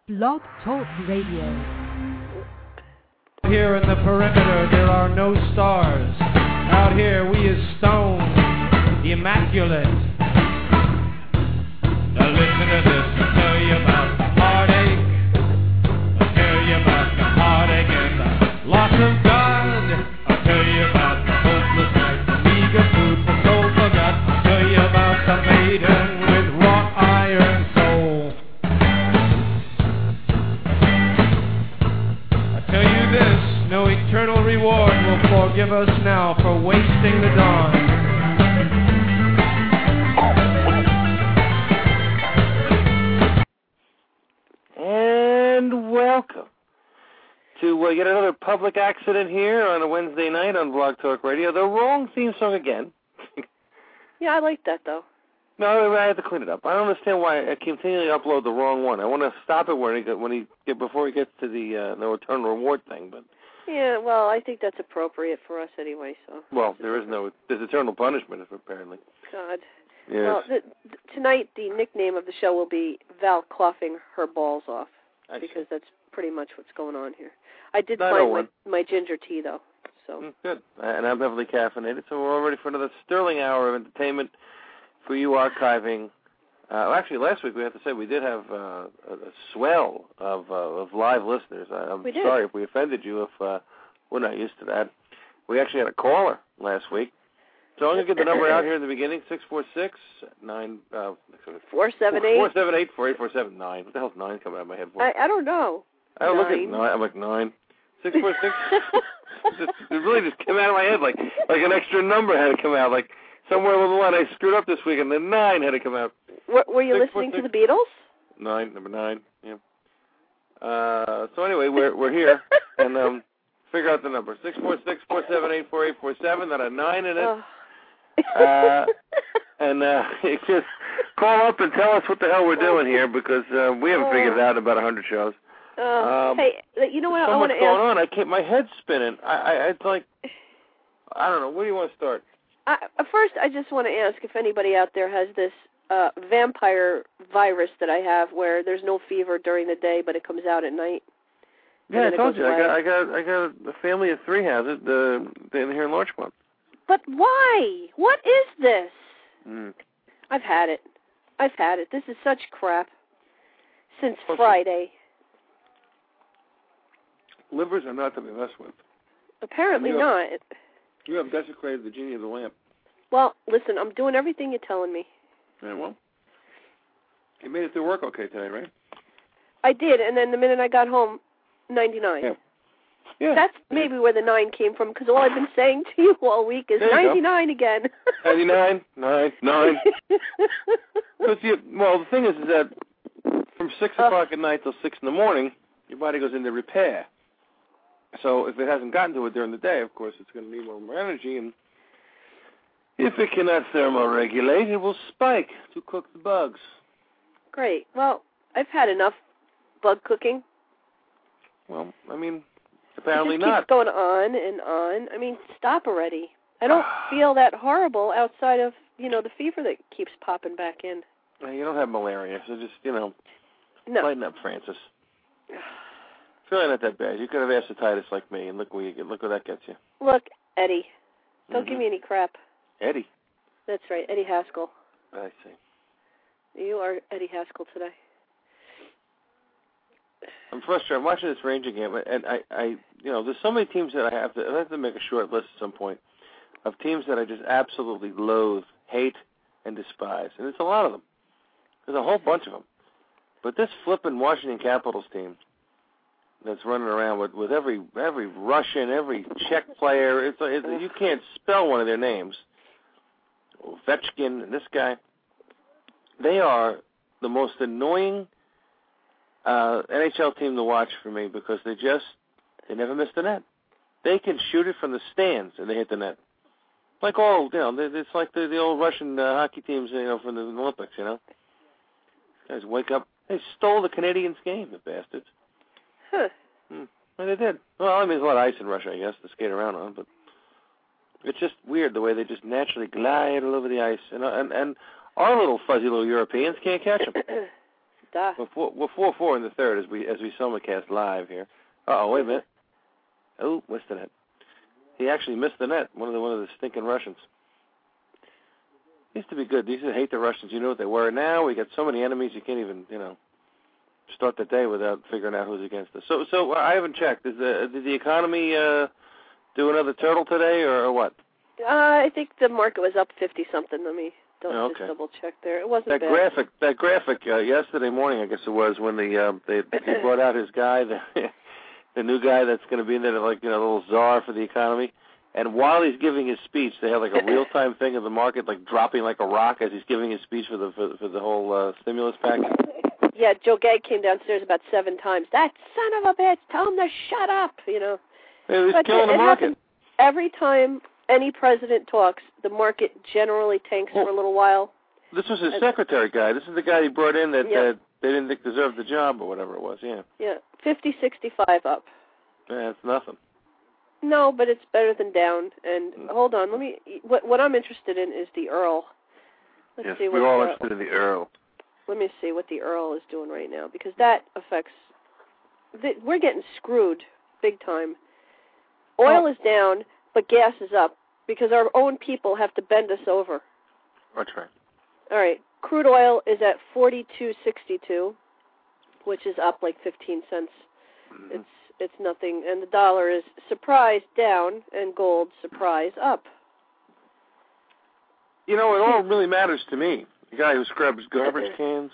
Blog Talk Radio. Here in the perimeter there are no stars. Out here we is stone, the immaculate. Now listen to this, I'll tell you about the heartache. I'll tell you about the heartache and the loss of God. I'll tell you about the hopeless night, the meager food for soul forgot. I'll tell you about the maiden with wrought iron soul. I tell you this, no eternal reward will forgive us now for wasting the dawn. And welcome to yet another public accident here on a Wednesday night on Blog Talk Radio. The wrong theme song again. Yeah, I like that, though. No, I had to clean it up. I don't understand why I continually upload the wrong one. I want to stop it before he gets to the no eternal reward thing. But yeah, well, I think that's appropriate for us anyway. So. Well, there's eternal punishment, apparently. God. Yes. Well, tonight the nickname of the show will be Val Cloughing Her Balls Off, because that's pretty much what's going on here. I did find my ginger tea, though. So good. And I'm heavily caffeinated, so we're all ready for another sterling hour of entertainment for you archiving. Actually, last week we have to say we did have a swell of live listeners. I'm sorry if we offended you. If we're not used to that. We actually had a caller last week. So I'm going to get the number out here in the beginning, 646-478. 478-4847-9. What the hell's 9 coming out of my head for? I don't know. I don't look at 9. I'm like 9. 646. It really just came out of my head like an extra number had to come out. Like somewhere along the line I screwed up this week and then 9 had to come out. Were you listening to the Beatles? 9, number 9, yeah. So anyway, we're here and figure out the number. 646-478-4847. That a 9 in it. Oh. Just call up and tell us what the hell we're doing here because we haven't figured it out in about 100 shows. Hey, you know what so I want to ask? So much going on. My head's spinning. It's like, I don't know. Where do you want to start? First, I just want to ask if anybody out there has this vampire virus that I have where there's no fever during the day, but it comes out at night. Yeah, I told you. I got a family of 3 has it here in Larchmont. But why? What is this? Mm. I've had it. This is such crap. Since Friday. Livers are not to be messed with. Apparently not. You have desecrated the genie of the lamp. Well, listen, I'm doing everything you're telling me. Yeah, well, you made it through work okay today, right? I did, and then the minute I got home, 99. Yeah. That's maybe where the 9 came from, because all I've been saying to you all week is 99 again. 99, 9. Well, the thing is that from 6 o'clock at night till 6 in the morning, your body goes into repair. So if it hasn't gotten to it during the day, of course, it's going to need more energy, and if it cannot thermoregulate, it will spike to cook the bugs. Great. Well, I've had enough bug cooking. Well, I mean, apparently it just keeps going on and on. I mean, stop already. I don't feel that horrible outside of, the fever that keeps popping back in. You don't have malaria, so just, no. Lighten up, Francis. It's really not that bad. You could have ascites like me, and look where that gets you. Look, Eddie, don't give me any crap. Eddie? That's right, Eddie Haskell. I see. You are Eddie Haskell today. I'm frustrated. I'm watching this Ranger game, and I there's so many teams that I have to make a short list at some point of teams that I just absolutely loathe, hate, and despise. And it's a lot of them. There's a whole bunch of them. But this flippin' Washington Capitals team that's running around with every Russian, every Czech player, you can't spell one of their names. Ovechkin and this guy, they are the most annoying NHL team to watch for me because they never miss the net. They can shoot it from the stands and they hit the net. Like it's like the old Russian hockey teams, from the Olympics, Guys wake up. They stole the Canadians' game, the bastards. Huh. Well, they did. Well, I mean, there's a lot of ice in Russia, I guess, to skate around on, but it's just weird the way they just naturally glide all over the ice. And our little fuzzy little Europeans can't catch them. Duh. We're 4-4 in the third as we simulcast live here. Wait a minute. Oh, missed the net. He actually missed the net. One of the stinking Russians. Used to be good. Used to hate the Russians. You know what they were. Now we got so many enemies you can't even start the day without figuring out who's against us. So I haven't checked. Did the economy do another turtle today or what? I think the market was up 50 something. Let me just double check there. It wasn't bad. That graphic yesterday morning, I guess it was, when he brought out his guy, the new guy that's going to be in there, like little czar for the economy. And while he's giving his speech, they have like a real-time thing of the market, like dropping like a rock as he's giving his speech for the whole stimulus package. Yeah, Joe Gag came downstairs about 7 times. That son of a bitch! Tell him to shut up. He was killing the market. Every time any president talks, the market generally tanks for a little while. This was his secretary guy. This is the guy he brought in that they didn't think deserved the job or whatever it was. Yeah. Yeah, 50-65 up. Yeah, it's nothing. No, but it's better than down. And hold on, what I'm interested in is the Earl. Let's see we're all interested in the Earl. Let me see what the Earl is doing right now, because that affects. We're getting screwed big time. Oil is down, but gas is up because our own people have to bend us over. That's right. All right, crude oil is at $42.62, which is up like 15 cents. Mm-hmm. It's nothing, and the dollar is surprise down, and gold surprise up. It all really matters to me. The guy who scrubs garbage cans.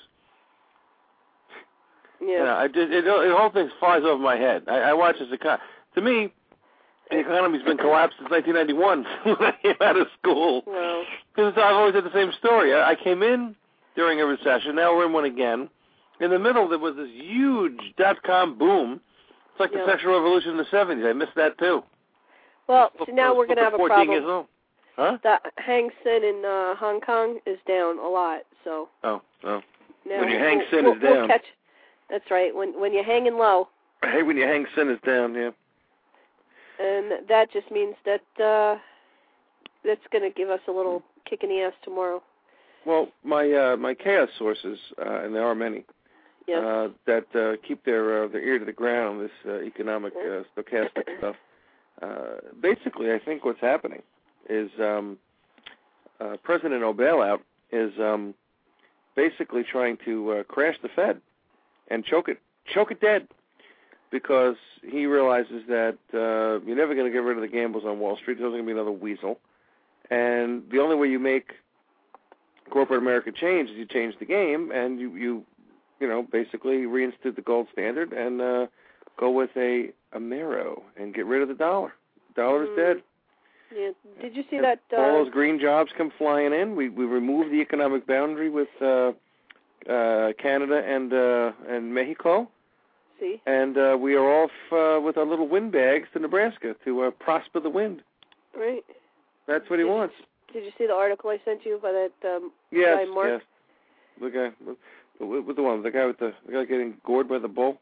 Yeah. The whole thing flies over my head. I watch this economy. To me, the economy's been collapsed since 1991 when I came out of school. Well, because I've always had the same story. I came in during a recession. Now we're in one again. In the middle, there was this huge dot-com boom. It's like the sexual revolution in the 70s. I missed that, too. Well, so now we're going to have a 14 years old. Huh? The Hang Seng in Hong Kong is down a lot, so. Oh. Now when your Hang Seng is down. That's right, when you're hanging low. I hate when your Hang Seng is down, yeah. And that just means that that's going to give us a little kick in the ass tomorrow. Well, my chaos sources, and there are many, that keep their ear to the ground on this economic stochastic stuff. Basically, I think what's happening is President bailout is basically trying to crash the Fed and choke it dead, because he realizes that you're never going to get rid of the gambles on Wall Street. There's going to be another weasel, and the only way you make corporate America change is you change the game, and you basically reinstitute the gold standard and go with a Amero and get rid of the dollar. The dollar is dead. Yeah. Did you see that? All those green jobs come flying in. We removed the economic boundary with Canada and Mexico. See? And we are off with our little windbags to Nebraska to prosper the wind. Right. That's what he wants. Did you see the article I sent you by that guy, Mark? Yes. The guy with the guy getting gored by the bull?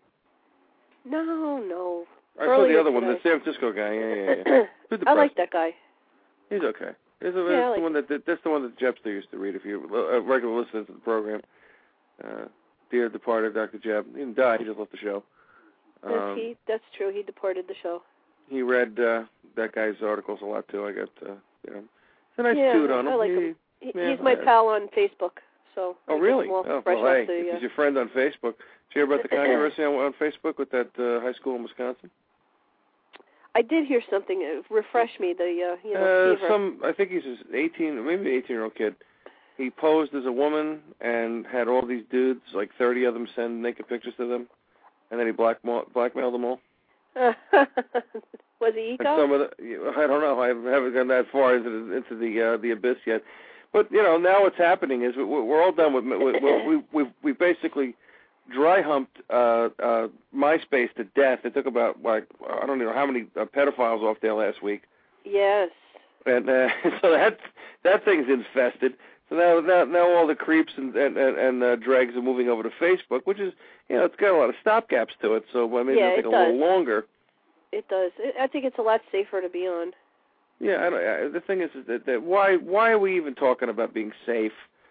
No. I saw the other one, the San Francisco guy. Yeah. I like that guy. He's okay. That's the one that Jebster used to read if you regular listeners to the program. Dear departed Dr. Jeb. He didn't die. He just left the show. That's true. He departed the show. He read that guy's articles a lot too. I got it's a nice dude on him. I like him. He's my pal on Facebook. So. Oh really? He's your friend on Facebook. Did you hear about the controversy on Facebook with that high school in Wisconsin? I did hear something. Refresh me. Fever. I think he's an 18-year-old kid. He posed as a woman and had all these dudes, like 30 of them, send naked pictures to them, and then he blackmailed them all. Was he eco? I don't know. I haven't gone that far into the abyss yet. But now what's happening is we're all done with we basically dry humped MySpace to death. It took about I don't know how many pedophiles off there last week. Yes. And so that thing's infested. So now all the creeps and dregs are moving over to Facebook, which is it's got a lot of stopgaps to it. So maybe it'll take a little longer. It does. I think it's a lot safer to be on. Yeah, the thing is that why are we even talking about being safe?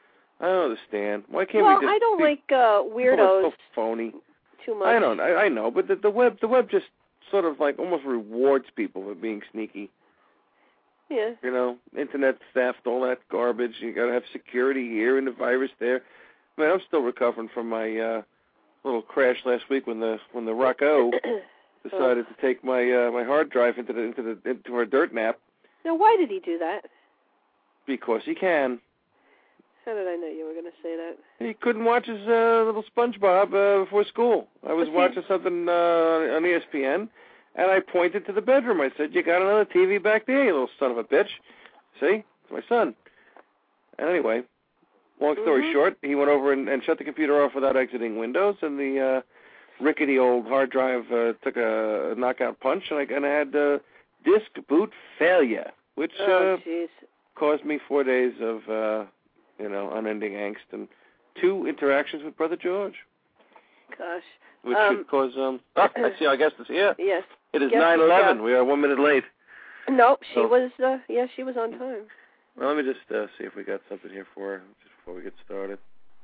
I don't understand. Why can't Well, we just I don't like people are weirdos so phony. too much. I know, but the web just sort of like almost rewards people for being sneaky. Yeah. You know, internet theft, all that garbage. You got to have security here and the virus there. I mean, I'm still recovering from my little crash last week when the Rocco decided to take my my hard drive into our dirt nap. Now, why did he do that? Because he can. How did I know you were going to say that? He couldn't watch his little SpongeBob before school. I was watching something on ESPN, and I pointed to the bedroom. I said, "You got another TV back there, you little son of a bitch." See? It's my son. And anyway, long story short, he went over and shut the computer off without exiting Windows, and the rickety old hard drive took a knockout punch, and I had disk boot failure, which caused me 4 days of unending angst and 2 interactions with Brother George. Gosh. Which should cause I see our guest is here. Yes. It is 9:11. We are 1 minute late. No, she was she was on time. Well, let me just see if we got something here for her just before we get started.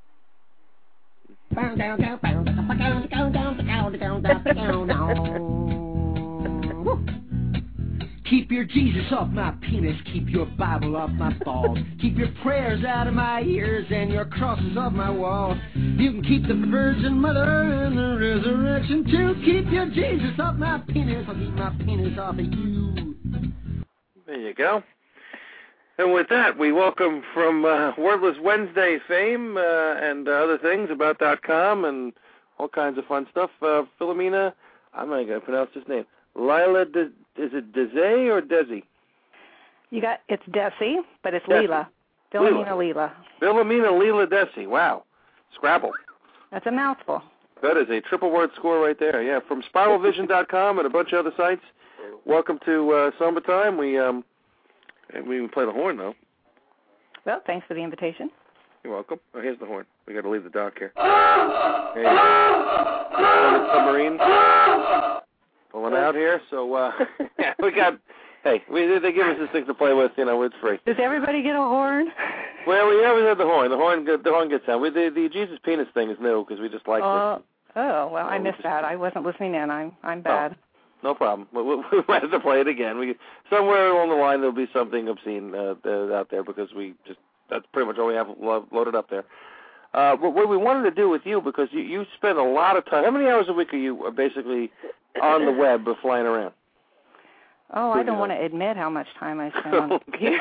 Keep your Jesus off my penis, keep your Bible off my balls. Keep your prayers out of my ears and your crosses off my wall. You can keep the Virgin Mother and the resurrection too. Keep your Jesus off my penis, I'll keep my penis off of you. There you go. And with that, we welcome from Wordless Wednesday fame and other things about .com and all kinds of fun stuff. Philomena, I'm not going to pronounce his name. Lila, is it Desi or Desi? It's Desi, but it's Desi. Leela. Philomena Leela. Philomena Leela Desi. Wow. Scrabble. That's a mouthful. That is a triple word score right there. Yeah, from SpiralVision.com and a bunch of other sites. Welcome to Summertime. We even play the horn, though. Well, thanks for the invitation. You're welcome. Oh, here's the horn. We got to leave the dock here. There you go. Submarine. Pulling out here, so yeah, we got. Hey, they give us this thing to play with. It's free. Does everybody get a horn? Well, we always have the horn. The horn gets out. The Jesus penis thing is new because we just like it. Oh, well, I missed that. I wasn't listening in. I'm bad. No problem. We might have to play it again. Somewhere along the line there'll be something obscene out there because that's pretty much all we have loaded up there. What we wanted to do with you, because you spend a lot of time. How many hours a week are you basically on the web or flying around? Oh, I don't want to admit how much time I spend on the computer.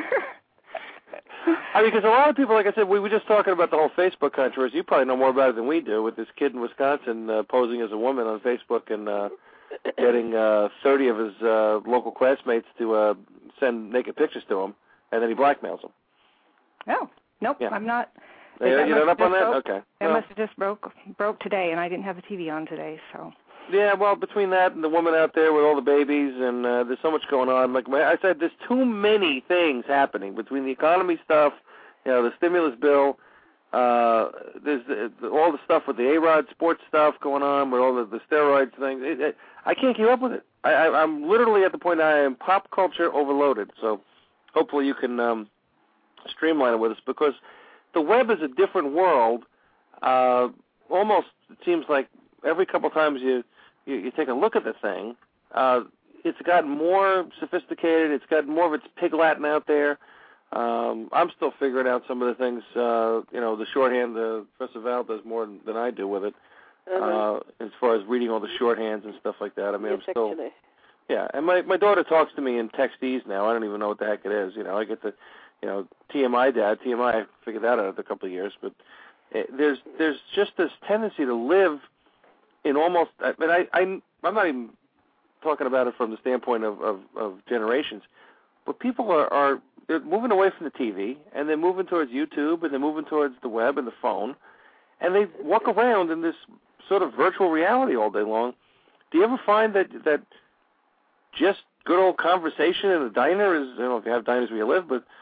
I mean, because a lot of people, like I said, we were just talking about the whole Facebook controversy. You probably know more about it than we do, with this kid in Wisconsin posing as a woman on Facebook and getting 30 of his local classmates to send naked pictures to him, and then he blackmails them. Oh, nope, yeah. I'm not. You're not up on that? Okay. That must have just broke today, and I didn't have the TV on today, so. Yeah, well, between that and the woman out there with all the babies, and there's so much going on. Like I said, there's too many things happening between the economy stuff, the stimulus bill. There's all the stuff with the A-Rod sports stuff going on, with all the steroids things. I can't keep up with it. I'm literally at the point I am pop culture overloaded. So hopefully you can streamline it with us, because the web is a different world. Almost, it seems like every couple times you take a look at the thing, it's gotten more sophisticated. It's got more of its pig Latin out there. I'm still figuring out some of the things, the shorthand. Professor Val does more than I do with it, as far as reading all the shorthands and stuff like that. I mean, I'm still... Yeah, and my daughter talks to me in textese now. I don't even know what the heck it is. I get the, TMI dad. TMI, I figured that out after a couple of years. But there's just this tendency to live in almost... I mean, I'm not even talking about it from the standpoint of generations, but people are they're moving away from the TV, and they're moving towards YouTube, and they're moving towards the web and the phone, and they walk around in this sort of virtual reality all day long. Do you ever find that just good old conversation in a diner is, I don't know if you have diners where you live, but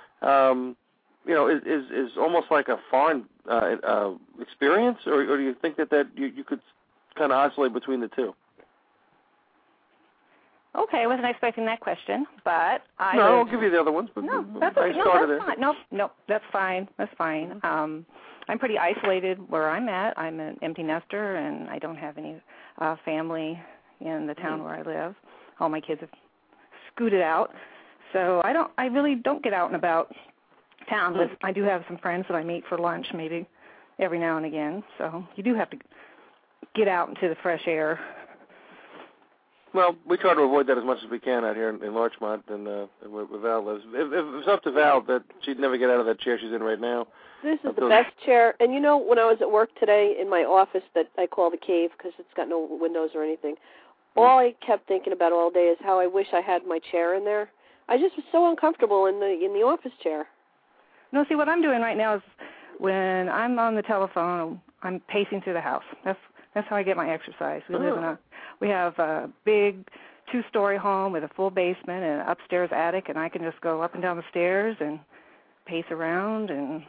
is almost like a foreign experience, or do you think that you could kind of oscillate between the two? Okay, I wasn't expecting that question, but I'll give you the other ones. But no, that's I started fine. Nope, that's fine. That's fine. I'm pretty isolated where I'm at. I'm an empty nester, and I don't have any family in the town where I live. All my kids have scooted out, so I really don't get out and about town. But I do have some friends that I meet for lunch, maybe every now and again. So you do have to get out into the fresh air. Well, we try to avoid that as much as we can out here in Larchmont and where Val lives. If it was up to Val, that she'd never get out of that chair she's in right now. This is the best chair. And you know, when I was at work today in my office that I call the cave because it's got no windows or anything, all I kept thinking about all day is how I wish I had my chair in there. I just was so uncomfortable in the office chair. No, see, what I'm doing right now is when I'm on the telephone, I'm pacing through the house. That's how I get my exercise. We have a big 2-story home with a full basement and an upstairs attic, and I can just go up and down the stairs and pace around and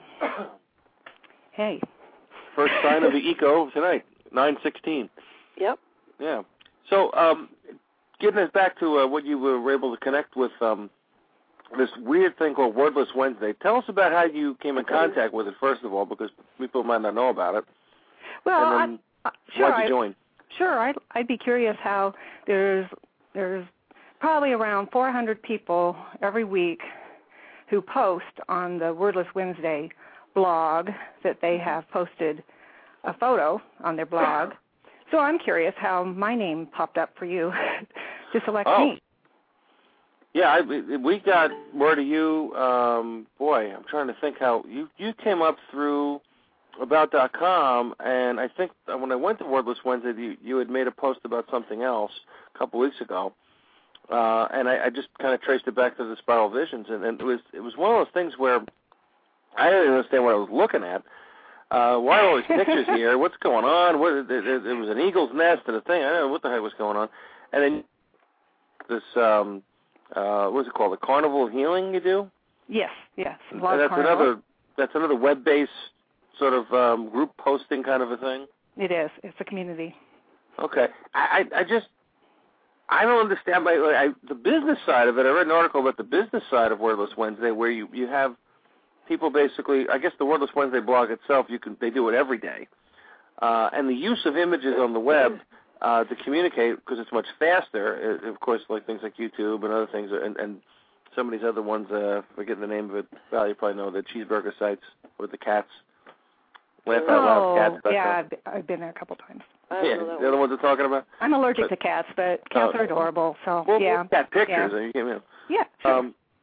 hey. First sign of the eco tonight, 9:16. Yep. Yeah. So, getting us back to what you were able to connect with this weird thing called Wordless Wednesday. Tell us about how you came in contact with it, first of all, because people might not know about it. Well, sure. Why'd you join? Sure, I'd be curious how there's probably around 400 people every week who post on the Wordless Wednesday blog that they have posted a photo on their blog. So I'm curious how my name popped up for you to select me. Yeah, we got word of you. Boy, I'm trying to think how you came up through About.com, and I think when I went to Wordless Wednesday, you had made a post about something else a couple weeks ago, and I just kind of traced it back to the Spiral Visions, and it was one of those things where I didn't understand what I was looking at. Why are all these pictures here? What's going on? There was an eagle's nest and a thing. I don't know what the heck was going on. And then this, what's it called? The Carnival of Healing you do? Yes. That's another web-based sort of group posting kind of a thing? It is. It's a community. Okay. I don't understand the business side of it. I read an article about the business side of Wordless Wednesday where you have people basically, I guess the Wordless Wednesday blog itself, they do it every day. And the use of images on the web to communicate, because it's much faster, of course, like things like YouTube and other things, and some of these other ones, forgetting the name of it, Val, you probably know the cheeseburger sites with the cats. Laugh out loud, cats. Yeah, I've been there a couple times. Yeah, the other ones we're talking about? I'm allergic to cats, but cats are adorable, so yeah. Cat pictures. Yeah. Sure.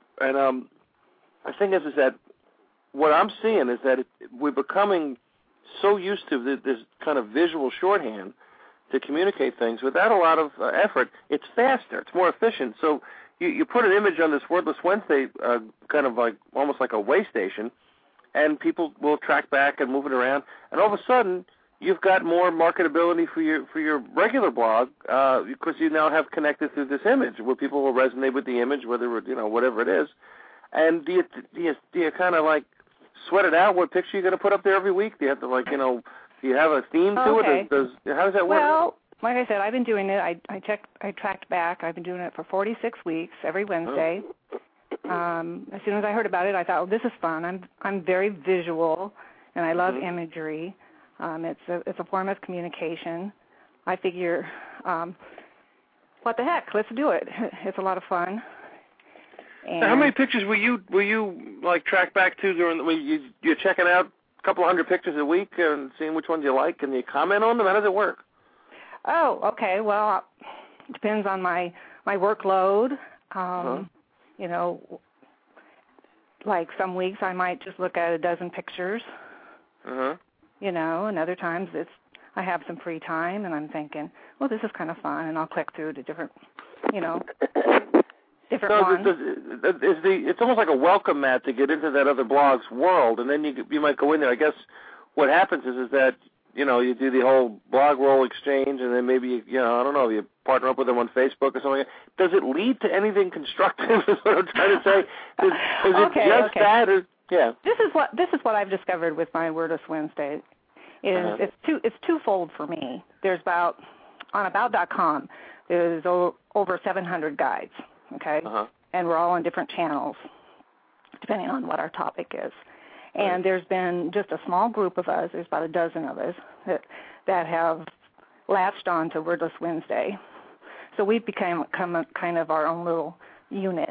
The thing is that what I'm seeing is that we're becoming so used to this kind of visual shorthand to communicate things without a lot of effort. It's faster. It's more efficient. So you put an image on this Wordless Wednesday kind of like almost like a way station, and people will track back and move it around. And all of a sudden, you've got more marketability for your regular blog because you now have connected through this image where people will resonate with the image, whether whatever it is. And do you kind of like sweat it out? What picture you're going to put up there every week? Do you have to do you have a theme to it? How does that work? Well, like I said, I've been doing it. I tracked back. I've been doing it for 46 weeks every Wednesday. As soon as I heard about it, I thought, well, this is fun. I'm very visual, and I love imagery. It's a form of communication. I figure, what the heck? Let's do it. It's a lot of fun. And how many pictures were you like track back to during you're checking out a couple of hundred pictures a week and seeing which ones you like, and you comment on them? How does it work? Oh, okay. Well, it depends on my workload. Like some weeks I might just look at a dozen pictures. And other times I have some free time and I'm thinking, well, this is kind of fun, and I'll click through to different ones. It's almost like a welcome mat to get into that other blog's world, and then you might go in there. I guess what happens is that you do the whole blog roll exchange, and then maybe I don't know, you partner up with them on Facebook or something. Does it lead to anything constructive? Is what I'm trying to say. Is it just that? Or, yeah. This is what I've discovered with my Wordless Wednesday. It's twofold for me. There's on About.com, there's over 700 guides, okay? And we're all on different channels, depending on what our topic is. And there's been just a small group of us, there's about a dozen of us, that have latched on to Wordless Wednesday. So we've become kind of our own little unit.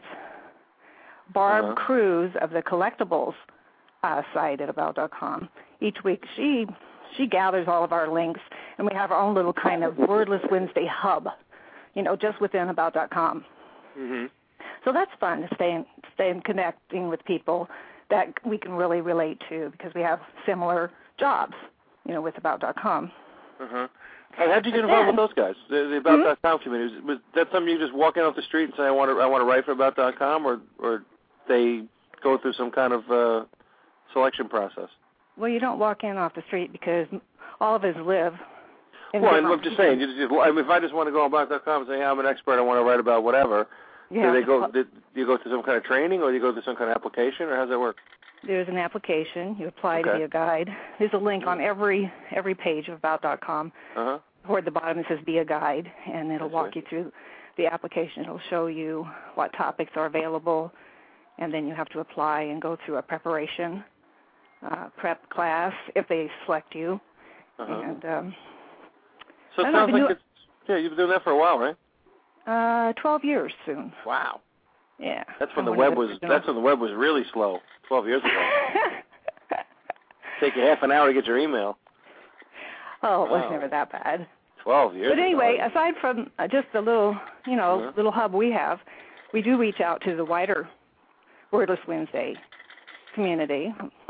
Barb Cruz of the collectibles site at About.com, each week she gathers all of our links, and we have our own little kind of Wordless Wednesday hub, just within About.com. So that's fun to stay in connecting with people that we can really relate to because we have similar jobs, with About.com. And how did you get involved with those guys, the About.com community? Was that something you just walk in off the street and say, I want to write for About.com, or they go through some kind of selection process? Well, you don't walk in off the street because all of us live in I'm just saying, if I just want to go on About.com and say, hey, I'm an expert, I want to write about whatever, do you go through some kind of training, or do you go through some kind of application, or how does that work? There's an application. You apply to be a guide. There's a link on every page of About.com. Toward the bottom it says Be a Guide, and it'll walk you through the application. It'll show you what topics are available, and then you have to apply and go through a preparation prep class if they select you. And so it sounds like you've been doing that for a while, right? 12 years soon. Wow. Yeah. That's when the web was really slow. 12 years ago. Take you half an hour to get your email. Oh, it was never that bad. 12 years. But anyway, aside from just the little, little hub we have, we do reach out to the wider Wordless Wednesday community.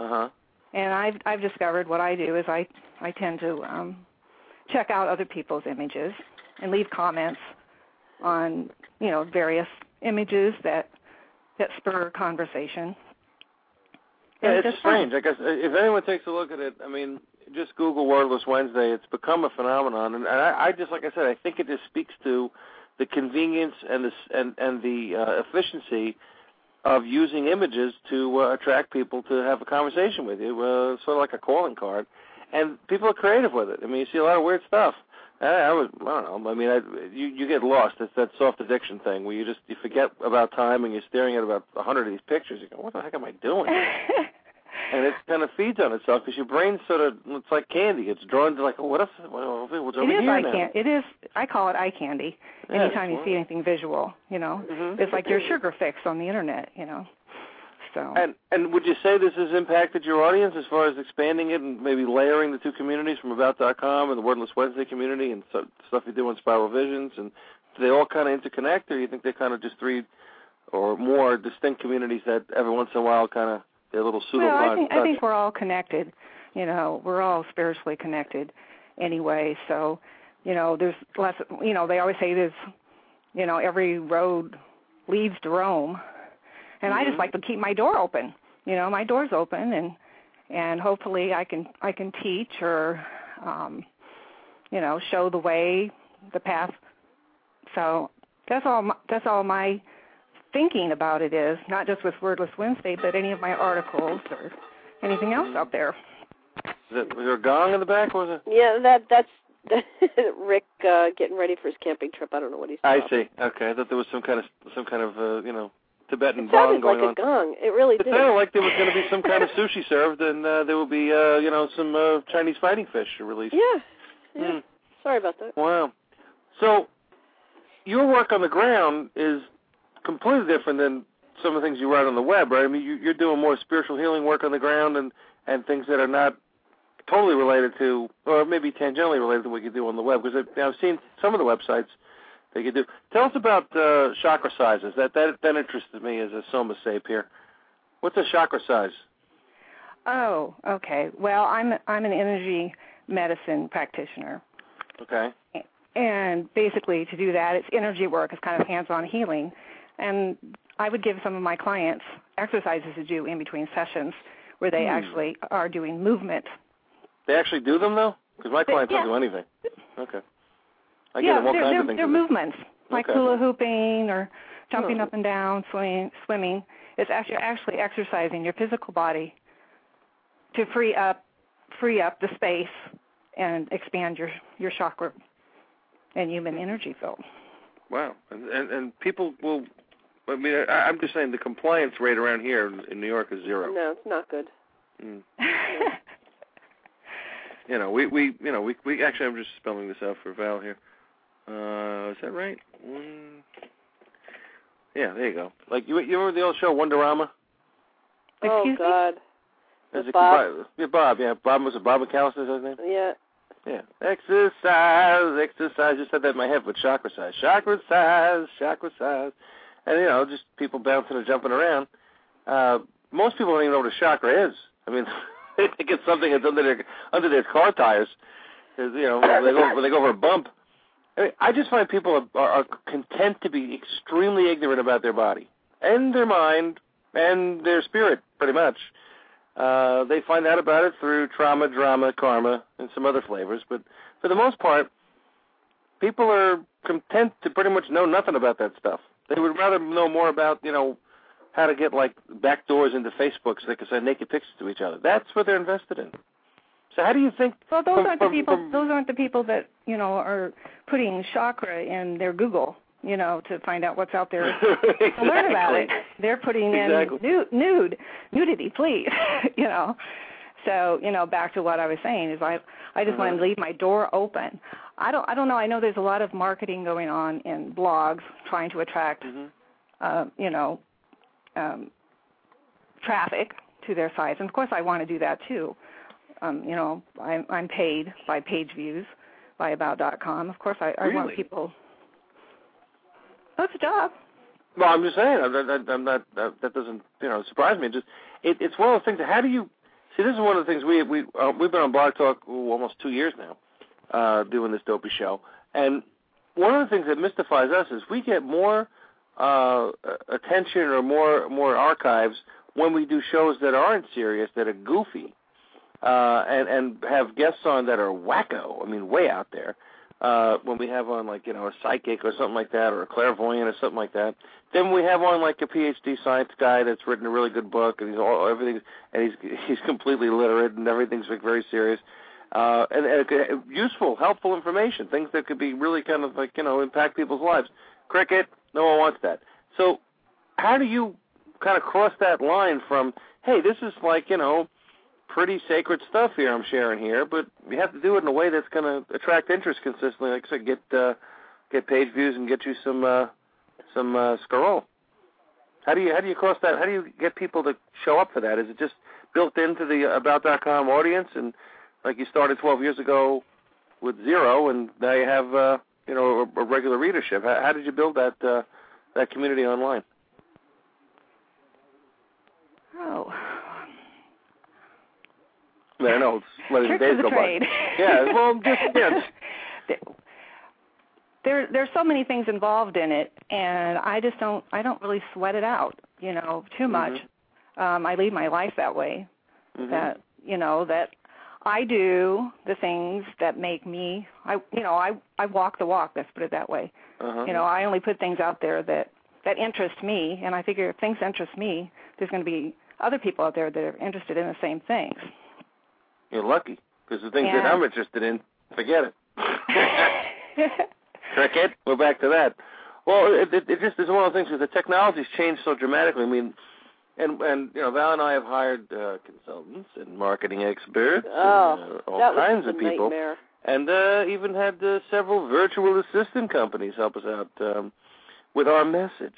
And I've discovered what I do is I tend to check out other people's images and leave comments on, various images that spur conversation. Yeah, it's strange. I guess if anyone takes a look at it, just Google Wordless Wednesday. It's become a phenomenon, and I just, like I said, I think it just speaks to the convenience and the efficiency of using images to attract people to have a conversation with you, sort of like a calling card. And people are creative with it. You see a lot of weird stuff. I don't know. You get lost. It's that soft addiction thing where you forget about time and you're staring at about 100 of these pictures. You go, what the heck am I doing? And it kind of feeds on itself because your brain it's like candy. It's drawn to what's over here now? It is. I call it eye candy. Anytime you see anything visual, it's like your sugar fix on the internet, So. And would you say this has impacted your audience as far as expanding it and maybe layering the two communities from About.com and the Wordless Wednesday community and stuff you do on Spiral Visions? And do they all kind of interconnect, or do you think they're kind of just three or more distinct communities that every once in a while kind of they're a little pseudo-blind? I think we're all connected. We're all spiritually connected anyway. So, there's less. They always say there's, every road leads to Rome. And I just like to keep my door open. My door's open, and hopefully I can teach or, show the way, the path. So that's all my thinking about it is, not just with Wordless Wednesday, but any of my articles or anything else out there. Was there a gong in the back? Or was it? Yeah, that's Rick getting ready for his camping trip. I don't know what he's talking about. I see. Okay, I thought there was some kind of Tibetan it gong sounded going like on. a gong. It really did. It sounded like there was going to be some kind of sushi served, and there will be, some Chinese fighting fish released. Yeah. Sorry about that. Wow. So your work on the ground is completely different than some of the things you write on the web, right? You're doing more spiritual healing work on the ground and things that are not totally related to, or maybe tangentially related to what you do on the web. Because I've seen some of the websites that you do. Tell us about chakra sizes. That interested me as a Soma Sape here. What's a chakra size? Oh, okay. Well, I'm an energy medicine practitioner. Okay. And basically, to do that, it's energy work. It's kind of hands-on healing. And I would give some of my clients exercises to do in between sessions where they actually are doing movement. They actually do them, though? Because my clients don't do anything. Okay. I get them all kinds of things. They're movements, like hula hooping or jumping up and down, swimming. It's actually exercising your physical body to free up the space and expand your chakra and human energy field. Wow. And people will, I mean, I'm just saying the compliance rate around here in New York is 0. No, it's not good. Mm. We actually, I'm just spelling this out for Val here. Is that right? Yeah, there you go. Like, you remember the old show, Wonderama? Oh, God. Bob? Bob, yeah. Bob McAllister, is his name? Yeah. Yeah. Exercise. Just said that in my head, but chakra size. Chakra size. And, just people bouncing and jumping around. Most people don't even know what a chakra is. I mean, they think it's something that's under their car tires. When they go over a bump. I mean, I just find people are content to be extremely ignorant about their body and their mind and their spirit, pretty much. They find out about it through trauma, drama, karma, and some other flavors. But for the most part, people are content to pretty much know nothing about that stuff. They would rather know more about, how to get, like, back doors into Facebook so they can send naked pictures to each other. That's what they're invested in. So how do you think... Well, those aren't the people that, are putting chakra in their Google, to find out what's out there Exactly. to learn about it. They're putting in nudity, please, So, back to what I was saying is I just want to leave my door open. I don't know. I know there's a lot of marketing going on in blogs trying to attract, traffic to their sites. And, of course, I want to do that, too. I'm paid by page views by About.com. Of course, I Really? want people. That's a job. Well, I'm just saying I'm not. That doesn't surprise me. It's one of those things. How do you see? This is one of the things we've been on Blog Talk almost 2 years now, doing this dopey show. And one of the things that mystifies us is we get more attention or more archives when we do shows that aren't serious, that are goofy. And have guests on that are wacko, I mean, way out there. When we have on, like, a psychic or something like that, or a clairvoyant or something like that. Then we have on, like, a PhD science guy that's written a really good book, and he's completely literate, and everything's, like, very serious. And useful, helpful information, things that could be really kind of, like, impact people's lives. Cricket, no one wants that. So how do you kind of cross that line from, hey, this is like, pretty sacred stuff here I'm sharing here, but you have to do it in a way that's going to attract interest consistently. Like I said, get page views and get you some scroll. How do you cross that? How do you get people to show up for that? Is it just built into the About.com audience, and like you started 12 years ago with 0, and now you have a regular readership? How did you build that community online? Oh. I know, it's letting the days go by. Yeah, well, There's so many things involved in it, and I don't really sweat it out, too much. I lead my life that way, that I do the things that make me, I walk the walk, let's put it that way. I only put things out there that interest me, and I figure if things interest me, there's going to be other people out there that are interested in the same things. You're lucky, because the things that I'm interested in, forget it. Cricket, we're back to that. Well, it just is one of the things, because the technology's changed so dramatically. I mean, and Val and I have hired consultants and marketing experts, and, all kinds of people, nightmare. And even had several virtual assistant companies help us out with our message.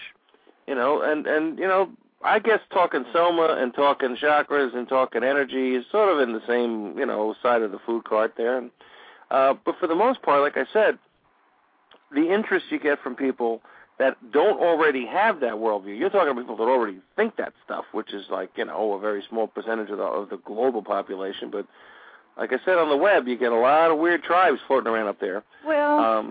I guess talking soma and talking chakras and talking energy is sort of in the same, side of the food cart there. And, but for the most part, like I said, the interest you get from people that don't already have that worldview. You're talking about people that already think that stuff, which is like, a very small percentage of the global population. But like I said, on the web, you get a lot of weird tribes floating around up there. Well,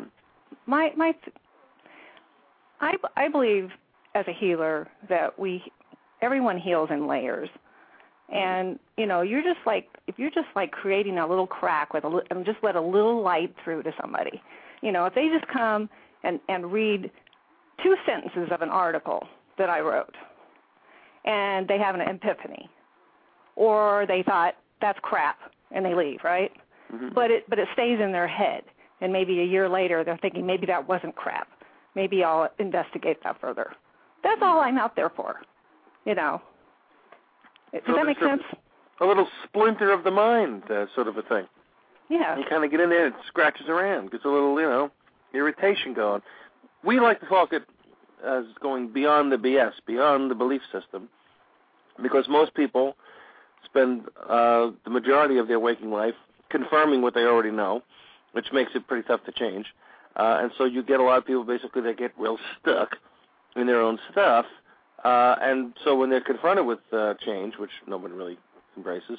I believe as a healer that everyone heals in layers, and you're just like, if you're just like creating a little crack and just let a little light through to somebody, if they just come and read 2 sentences of an article that I wrote, and they have an epiphany, or they thought that's crap and they leave, right? But it stays in their head, and maybe a year later they're thinking maybe that wasn't crap. maybe I'll investigate that further. That's all I'm out there for, you know. Does that make sense? A little splinter of the mind, sort of a thing. Yeah. You kind of get in there and it scratches around, gets a little, you know, irritation going. We like to talk it as going beyond the BS, beyond the belief system, because most people spend the majority of their waking life confirming what they already know, which makes it pretty tough to change. And so you get a lot of people basically that get real stuck in their own stuff. And so when they're confronted with change, which nobody really embraces,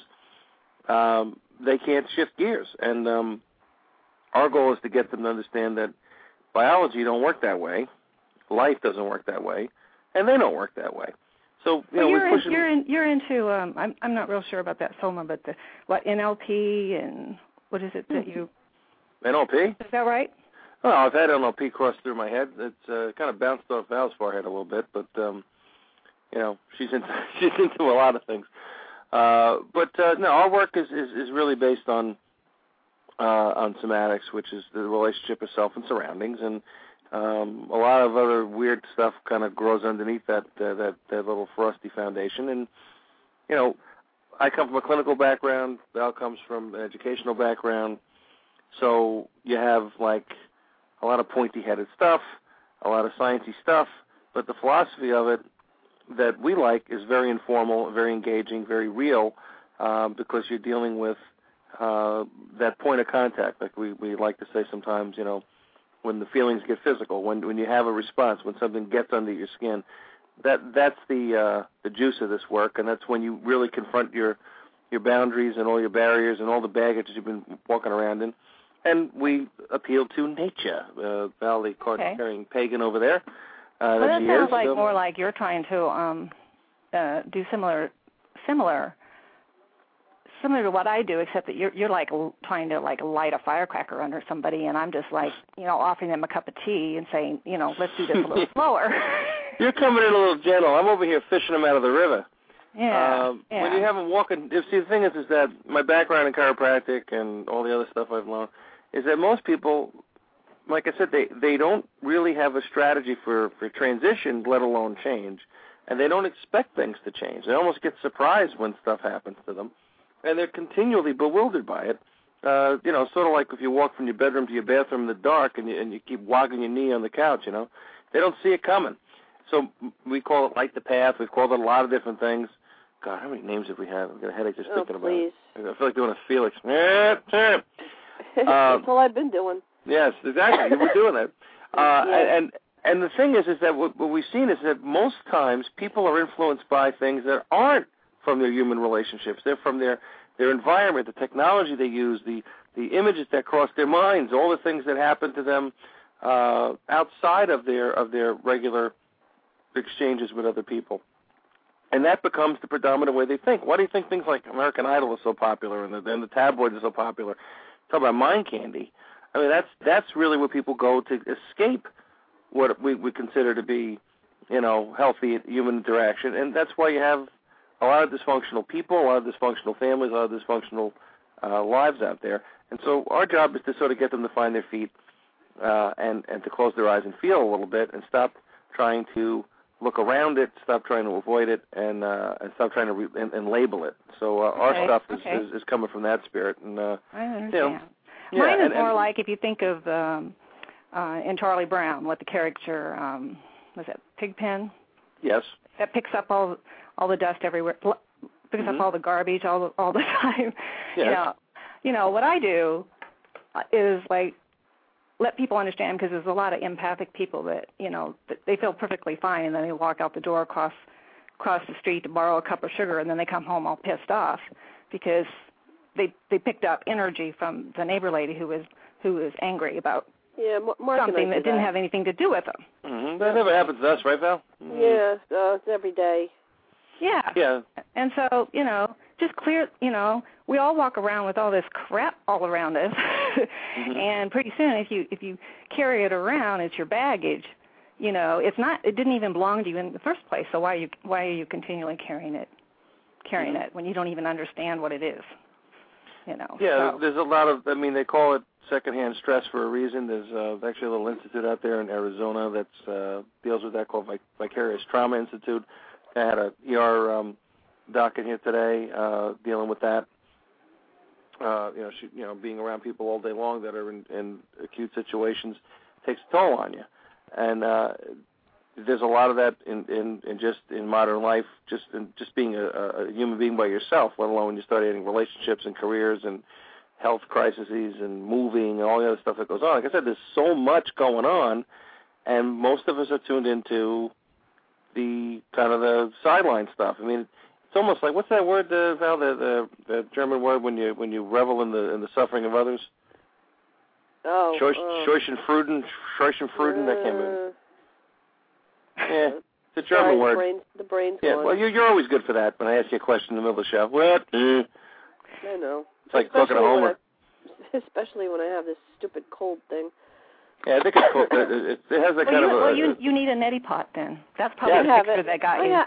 they can't shift gears. And our goal is to get them to understand that biology don't work that way, life doesn't work that way, and they don't work that way. So you're into I'm not real sure about that, Soma, but NLP and what is it that you NLP? Is that right? Well, I've had NLP cross through my head. It's kind of bounced off Val's forehead a little bit, but you know, she's into a lot of things. But no, our work is really based on somatics, which is the relationship of self and surroundings, and a lot of other weird stuff kind of grows underneath that little frosty foundation. And you know, I come from a clinical background. Val comes from an educational background. So you have like a lot of pointy-headed stuff, a lot of sciencey stuff, but the philosophy of it that we like is very informal, very engaging, very real, because you're dealing with that point of contact. Like we like to say sometimes, you know, when the feelings get physical, when you have a response, when something gets under your skin, that's the juice of this work, and that's when you really confront your boundaries and all your barriers and all the baggage you've been walking around in. And we appeal to nature. Val, the card-carrying pagan over there. Well, that sounds like more like you're trying to do similar to what I do, except that you're like trying to like light a firecracker under somebody, and I'm just like, you know, offering them a cup of tea and saying, you know, let's do this a little slower. You're coming in a little gentle. I'm over here fishing them out of the river. Yeah. When you have them walking, see, the thing is that my background in chiropractic and all the other stuff I've learned is that most people, like I said, they don't really have a strategy for transition, let alone change, and they don't expect things to change. They almost get surprised when stuff happens to them, and they're continually bewildered by it. You know, sort of like if you walk from your bedroom to your bathroom in the dark and you keep wogging your knee on the couch, you know, they don't see it coming. So we call it light the path. We've called it a lot of different things. God, how many names have we had? I've got a headache just thinking about it. I feel like doing a Felix. That's all I've been doing. Yes, exactly. We're doing that. And the thing is that what we've seen is that most times people are influenced by things that aren't from their human relationships. They're from their environment, the technology they use, the images that cross their minds, all the things that happen to them outside of their regular exchanges with other people. And that becomes the predominant way they think. Why do you think things like American Idol are so popular and the tabloids are so popular? Talk about mind candy. I mean, that's really where people go to escape what we consider to be, you know, healthy human interaction. And that's why you have a lot of dysfunctional people, a lot of dysfunctional families, a lot of dysfunctional lives out there. And so our job is to sort of get them to find their feet and to close their eyes and feel a little bit and stop trying to look around it, stop trying to avoid it, and stop trying to and label it. So our stuff is coming from that spirit. And I understand. You know, mine is more like if you think of in Charlie Brown, what the character was that Pigpen? Yes. That picks up all the dust everywhere, picks up all the garbage all the time. Yes. You know what I do is like let people understand, because there's a lot of empathic people that, you know, that they feel perfectly fine, and then they walk out the door across the street to borrow a cup of sugar, and then they come home all pissed off because they picked up energy from the neighbor lady who was angry about something that didn't have anything to do with them. Mm-hmm. That never happens to us, right, Val? Mm-hmm. Yeah, it's every day. Yeah. Yeah. And so, you know, just clear, you know, we all walk around with all this crap all around us, and pretty soon if you carry it around, it's your baggage. You know, it didn't even belong to you in the first place. So why are you continually carrying it when you don't even understand what it is? You know. Yeah, so. There's a lot of, I mean, they call it secondhand stress for a reason. There's actually a little institute out there in Arizona that deals with that called Vicarious Trauma Institute. I had a ER doc in here today dealing with that. Being around people all day long that are in acute situations takes a toll on you, and there's a lot of that in modern life, just being a human being by yourself, let alone when you start adding relationships and careers and health crises and moving and all the other stuff that goes on. Like I said, there's so much going on, and most of us are tuned into the kind of the sideline stuff. I mean, it's almost like, what's that word, Val? The German word when you revel in the suffering of others. Oh. Schadenfreude, that came in. Yeah, it's a German word. The brain's yeah, gone. well, you're always good for that. When I ask you a question in the middle of the show, what? I know. It's like talking to Homer. Especially when I have this stupid cold thing. Yeah, I think it's cool. It has that kind of a... Well, you need a neti pot then. That's probably the fixture that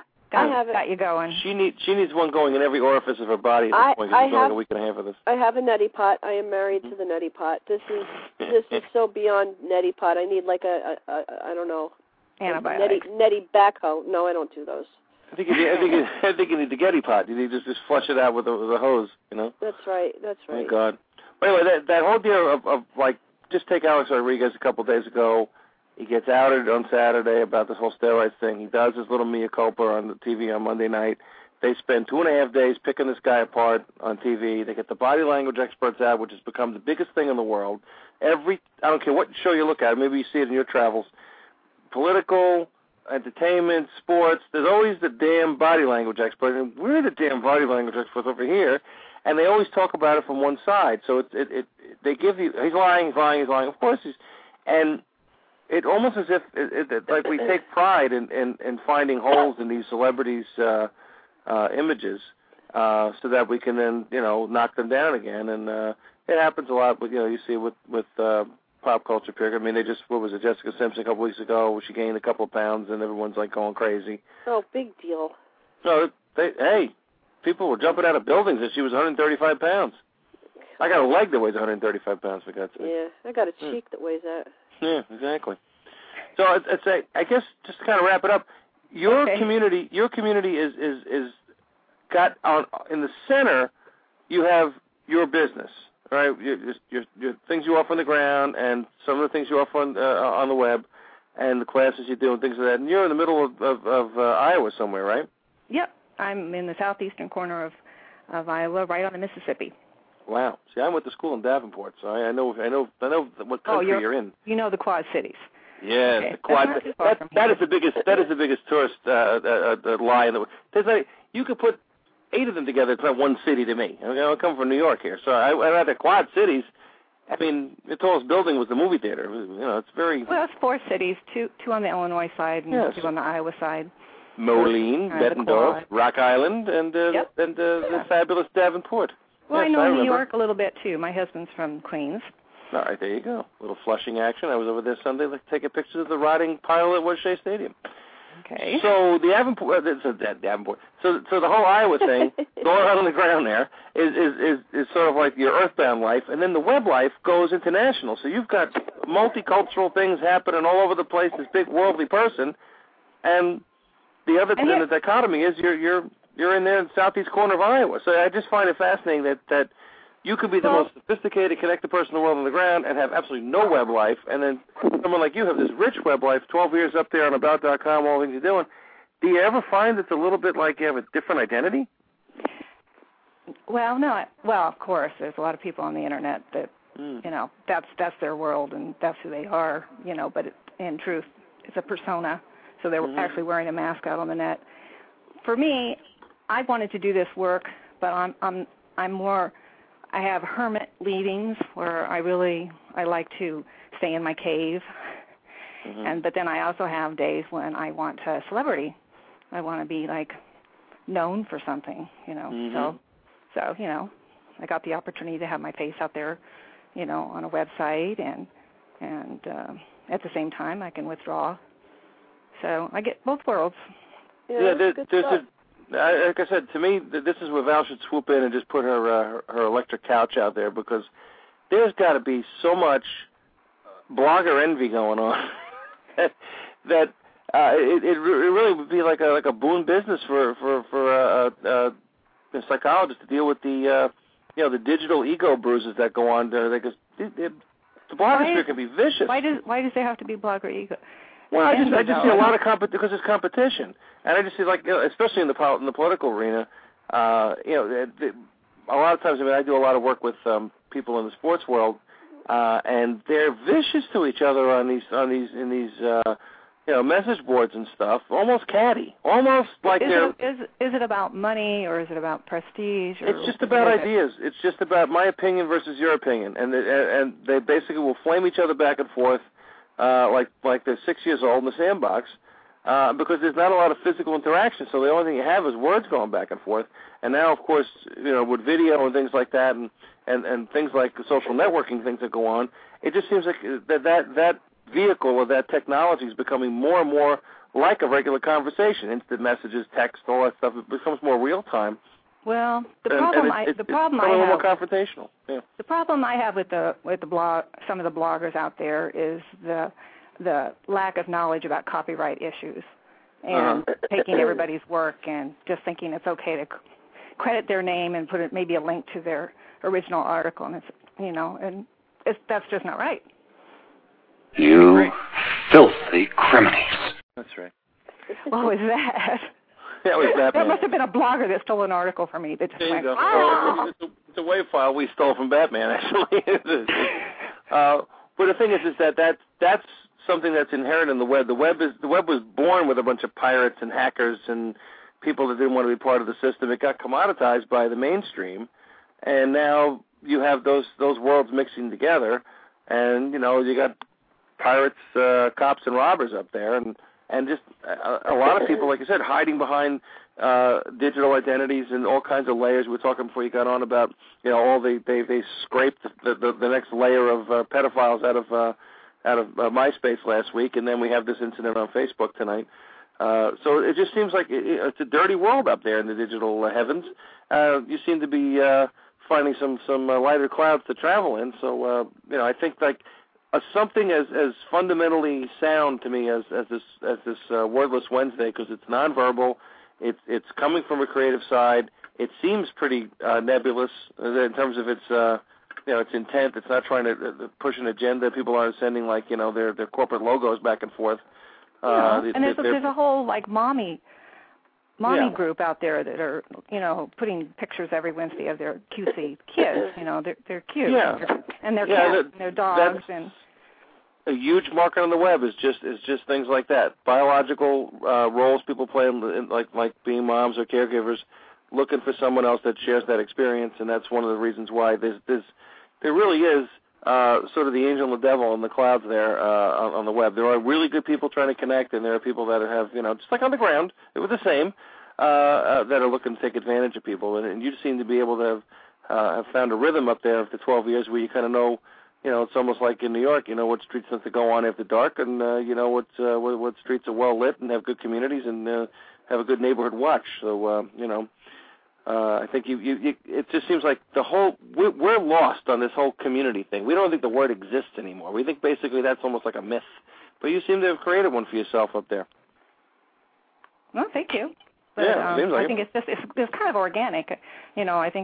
got you going. She needs one going in every orifice of her body at this point. It's like a week and a half of this. I have a neti pot. I am married to the neti pot. This is so beyond neti pot. I need like a I don't know. Antibiotic. Neti backhoe. No, I don't do those. I think you need the Getty pot. You need to just flush it out with a hose, you know? That's right. Oh, God. But anyway, that whole deal of like, just take Alex Rodriguez a couple of days ago. He gets outed on Saturday about this whole steroids thing. He does his little mea culpa on the TV on Monday night. They spend 2.5 days picking this guy apart on TV. They get the body language experts out, which has become the biggest thing in the world. I don't care what show you look at, maybe you see it in your travels, political, entertainment, sports, there's always the damn body language expert, and we're the damn body language experts over here, and they always talk about it from one side. So they give you, he's lying. Of course and it almost as if like we take pride in finding holes in these celebrities' images, so that we can then knock them down again. And it happens a lot. But you see with pop culture period. I mean, they just, what was it, Jessica Simpson a couple weeks ago, she gained a couple of pounds, and everyone's like going crazy. Oh, big deal. No, people were jumping out of buildings and she was 135 pounds. I got a leg that weighs 135 pounds, for God's sake. Yeah, I got a cheek that weighs that. Yeah, exactly. So I guess just to kind of wrap it up, your community is got on in the center. You have your business, right? Your things you offer on the ground, and some of the things you offer on the web, and the classes you do and things like that. And you're in the middle of Iowa somewhere, right? Yep, I'm in the southeastern corner of Iowa, right on the Mississippi. Wow. See, I went to school in Davenport, so I know what country you're in. You know the Quad Cities. Yeah, okay. The Quad. That is the biggest tourist lie in the world. There's you could put 8 of them together. It's not one city to me. I come from New York here, so I at the Quad Cities. I mean, the tallest building was the movie theater. It's very. Well, it's 4 cities, two on the Illinois side and 2 on the Iowa side. Moline, Bettendorf, Rock Island, and the fabulous Davenport. Well, yes, I know New York a little bit, too. My husband's from Queens. All right, there you go. A little Flushing action. I was over there Sunday taking pictures of the rotting pile that was Shea Stadium. Okay. So the Davenport. So the whole Iowa thing, going out on the ground there, is sort of like your earthbound life, and then the web life goes international. So you've got multicultural things happening all over the place, this big worldly person, and the other thing, the dichotomy is you're in there in the southeast corner of Iowa. So I just find it fascinating that you could be the most sophisticated, connected person in the world on the ground and have absolutely no web life, and then someone like you have this rich web life, 12 years up there on About.com, all the things you're doing. Do you ever find it's a little bit like you have a different identity? Well, no. Well, of course, there's a lot of people on the Internet that, that's their world and that's who they are, but in truth, it's a persona. So they're actually wearing a mask out on the net. For me, I wanted to do this work, but I'm more. I have hermit leavings where I like to stay in my cave, but then I also have days when I want celebrity. I want to be like known for something, So I got the opportunity to have my face out there, on a website, and at the same time I can withdraw. So I get both worlds. Yeah, like I said, to me, this is where Val should swoop in and just put her electric couch out there, because there's got to be so much blogger envy going on that it really would be like a boon business for a psychologist to deal with the the digital ego bruises that go on there. Because the blogosphere can be vicious. Why does there have to be blogger ego? Well, I just see a lot of because it's competition, and I just see especially in the political arena, a lot of times. I mean, I do a lot of work with people in the sports world, and they're vicious to each other in these message boards and stuff. Almost catty, almost like is it about money or is it about prestige? It's just about ideas. It's just about my opinion versus your opinion, and they basically will flame each other back and forth. Like they're 6 years old in the sandbox, because there's not a lot of physical interaction. So the only thing you have is words going back and forth. And now, of course, with video and things like that, and things like social networking things that go on, it just seems like that vehicle or that technology is becoming more and more like a regular conversation. Instant messages, text, all that stuff. It becomes more real time. Well, the problem I have more confrontational. Yeah. The problem I have with the blog, some of the bloggers out there, is the lack of knowledge about copyright issues and taking everybody's work and just thinking it's okay to credit their name and put maybe a link to their original article, and that's just not right. You filthy criminals. That's right. What was that? That was Batman. That must have been a blogger that stole an article from me. That just there went, you go. It's a WAV file we stole from Batman, actually. But the thing is that's something that's inherent in the web. The web was born with a bunch of pirates and hackers and people that didn't want to be part of the system. It got commoditized by the mainstream, and now you have those worlds mixing together, and you got pirates, cops, and robbers up there, and just a lot of people, like I said, hiding behind digital identities and all kinds of layers. We were talking before you got on about, they scraped the next layer of pedophiles out of MySpace last week, and then we have this incident on Facebook tonight. So it just seems like it's a dirty world up there in the digital heavens. You seem to be finding some lighter clouds to travel in. So I think something as fundamentally sound to me as this Wordless Wednesday, because it's nonverbal, it's coming from a creative side. It seems pretty nebulous in terms of its intent. It's not trying to push an agenda. People aren't sending their corporate logos back and forth. And there's a whole mommy group out there that are putting pictures every Wednesday of their cutesy kids. They're cute. Yeah. And their cats and their dogs and. A huge market on the web is just things like that. Biological roles people play, like being moms or caregivers, looking for someone else that shares that experience, and that's one of the reasons why there really is sort of the angel and the devil in the clouds there on the web. There are really good people trying to connect, and there are people that have, just like on the ground, with the same, that are looking to take advantage of people. And you seem to be able to have found a rhythm up there after 12 years where you kind of know. It's almost like in New York, what streets have to go on after dark, and what streets are well lit and have good communities and have a good neighborhood watch. So I think it just seems like we're lost on this whole community thing. We don't think the word exists anymore. We think basically that's almost like a myth. But you seem to have created one for yourself up there. Well, thank you. But, yeah, seems like I think it's kind of organic. I think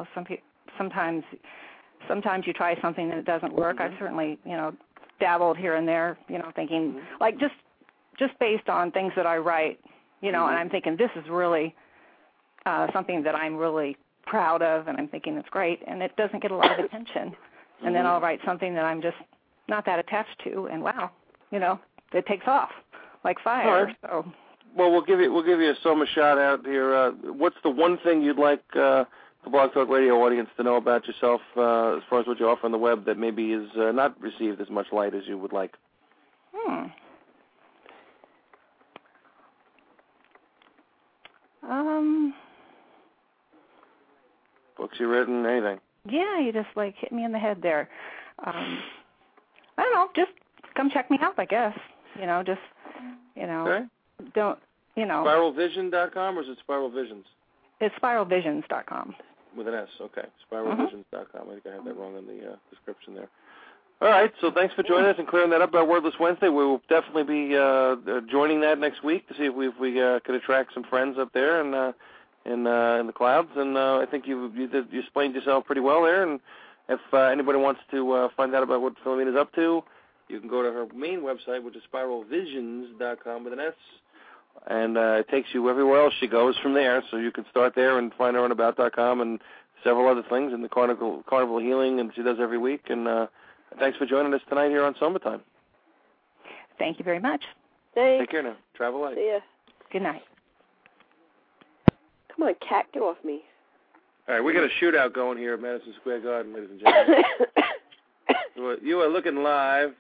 sometimes you try something and it doesn't work. I've certainly, dabbled here and there, thinking just based on things that I write, and I'm thinking this is really something that I'm really proud of, and I'm thinking it's great, and it doesn't get a lot of attention. And then I'll write something that I'm just not that attached to, and wow, it takes off like fire. Right. So. Well, we'll give you a shout out here. What's the one thing you'd like the Blog Talk Radio audience to know about yourself as far as what you offer on the web that maybe is not received as much light as you would like? Books you've written, anything? Yeah, you just hit me in the head there. I don't know, just come check me out, I guess. Okay. Don't, SpiralVision.com or is it Spiral Visions? It's SpiralVisions.com. with an S. Okay, spiralvisions.com. I think I had that wrong in the description there. All right, so thanks for joining us and clearing that up about Wordless Wednesday. We will definitely be joining that next week to see if we could attract some friends up there and in the clouds. And I think you explained yourself pretty well there. And if anybody wants to find out about what Philomena's up to, you can go to her main website, which is spiralvisions.com with an S. And it takes you everywhere else she goes from there. So you can start there and find her on about.com and several other things in the Carnival Healing, and she does every week. And thanks for joining us tonight here on Summertime. Thank you very much. Thanks. Take care now. Travel light. See ya. Good night. Come on, cat, get off me. All right, we got a shootout going here at Madison Square Garden, ladies and gentlemen. You are looking live.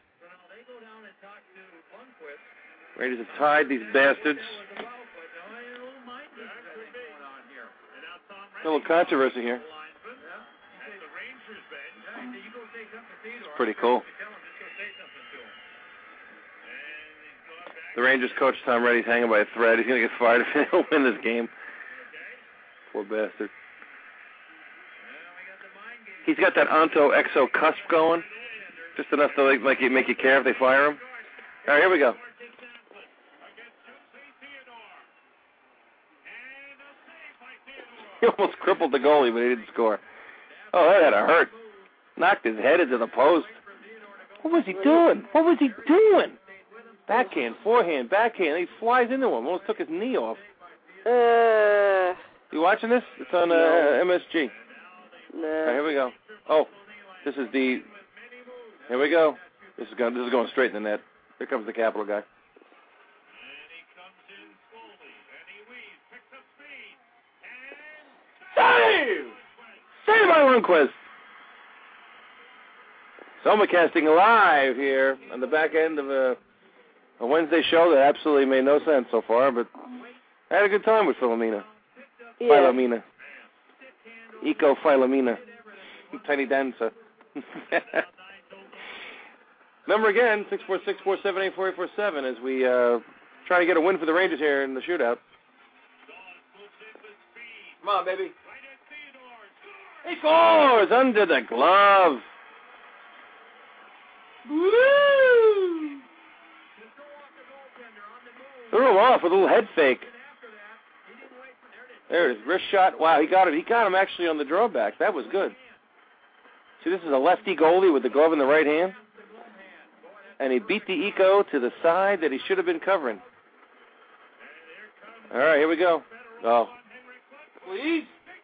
Rangers have tied these bastards. A little controversy here. It's pretty cool. The Rangers coach, Tom Reddy's hanging by a thread. He's going to get fired if they don't win this game. Poor bastard. He's got that Onto Exo cusp going. Just enough to make you care if they fire him. All right, here we go. He almost crippled the goalie, but he didn't score. Oh, that had to hurt. Knocked his head into the post. What was he doing? What was he doing? Backhand, forehand, backhand. He flies into him. Almost took his knee off. You watching this? It's on MSG. No. All right, here we go. Oh, this is the... Here we go. This is going straight in the net. Here comes the Capital guy. Save! Save by Lundqvist! Somacasting live here on the back end of a Wednesday show that absolutely made no sense so far, but I had a good time with Philomena. Yeah. Philomena. Eco Philomena. Tiny dancer. Number again, 646-478-4847 as we try to get a win for the Rangers here in the shootout. Come on, baby. He scores under the glove. Woo! Threw him off with a little head fake. There it is, wrist shot. Wow, he got it. He got him actually on the drawback. That was good. See, this is a lefty goalie with the glove in the right hand. And he beat the Eco to the side that he should have been covering. All right, here we go. Oh. Please.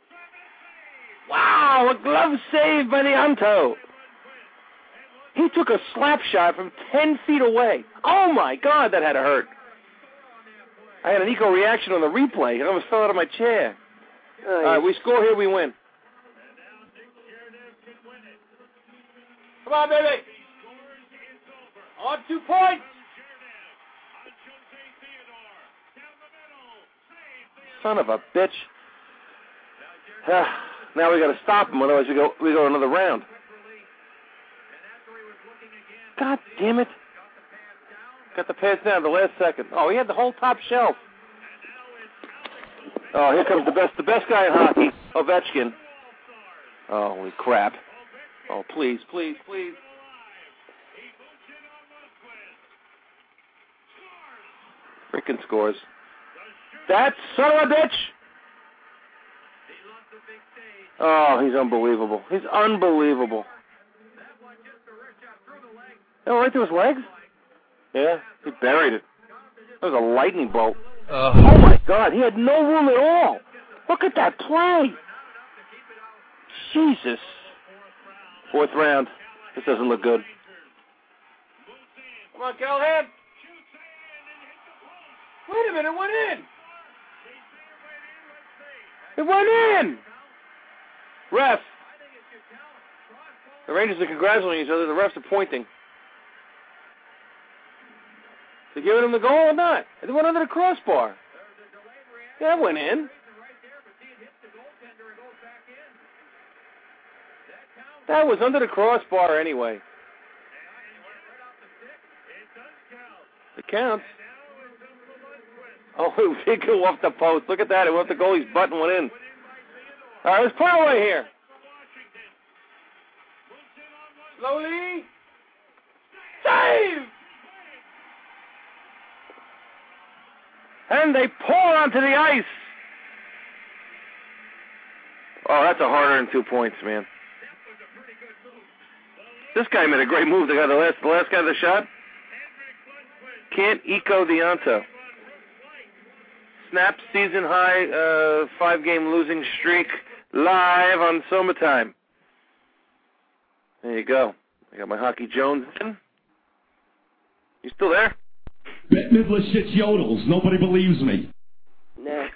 Wow, a glove save by the Anto. He took a slap shot from 10 feet away. Oh, my God, that had to hurt. I had an Eco reaction on the replay. I almost fell out of my chair. All right, we score here, we win. Come on, baby. On 2 points. Son of a bitch. Now we got to stop him, otherwise we go another round. God damn it. Got the pass down the last second. Oh, he had the whole top shelf. Oh, here comes the best guy in hockey, Ovechkin. Oh, holy crap. Oh, please, please, please. Freaking scores. That son of a bitch. Oh, he's unbelievable. He's unbelievable. Oh, right through his legs? Yeah, he buried it. That was a lightning bolt. Oh, my God, he had no room at all. Look at that play. Jesus. 4th round. This doesn't look good. Come on, Callahan. Wait a minute, it went in. It went in. Ref. The Rangers are congratulating each other. The refs are pointing. They giving him the goal or not? It went under the crossbar. Yeah, it went in. That was under the crossbar anyway. It counts. Oh, it did go off the post. Look at that. It went off the goalie's butt and went in. All right, let's pull away here. Slowly. Save! And they pour onto the ice. Oh, that's a hard-earned 2 points, man. This guy made a great move. The last guy that shot. Can't Eco Deonto. Snap season high 5-game losing streak live on Summertime. There you go. I got my Hockey Jones in. You still there? Bette Midler shits yodels. Nobody believes me. No.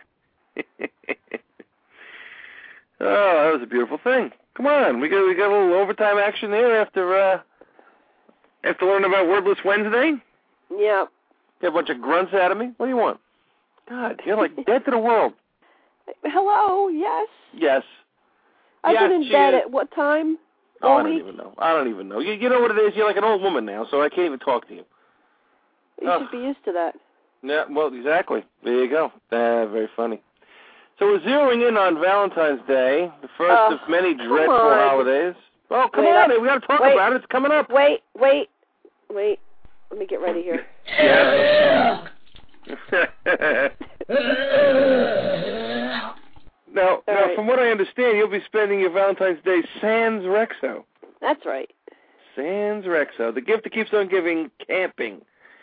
Oh, that was a beautiful thing. Come on, we got a little overtime action there after learning about Wordless Wednesday. Yeah. You have a bunch of grunts out of me. What do you want? God, you're like dead to the world. Hello. Yes. Yes. I've Yes, been in she bed is. at what time? Oh, All I don't week? even know. I don't even know. You know what it is? You're like an old woman now, so I can't even talk to you. You should be used to that. Yeah, well, exactly. There you go. Very funny. So we're zeroing in on Valentine's Day, the first of many dreadful holidays. Oh, come on. We got to talk about it. It's coming up. Wait. Let me get ready here. Yeah. Now, from what I understand, you'll be spending your Valentine's Day sans Rexo. That's right. Sans Rexo, the gift that keeps on giving, camping.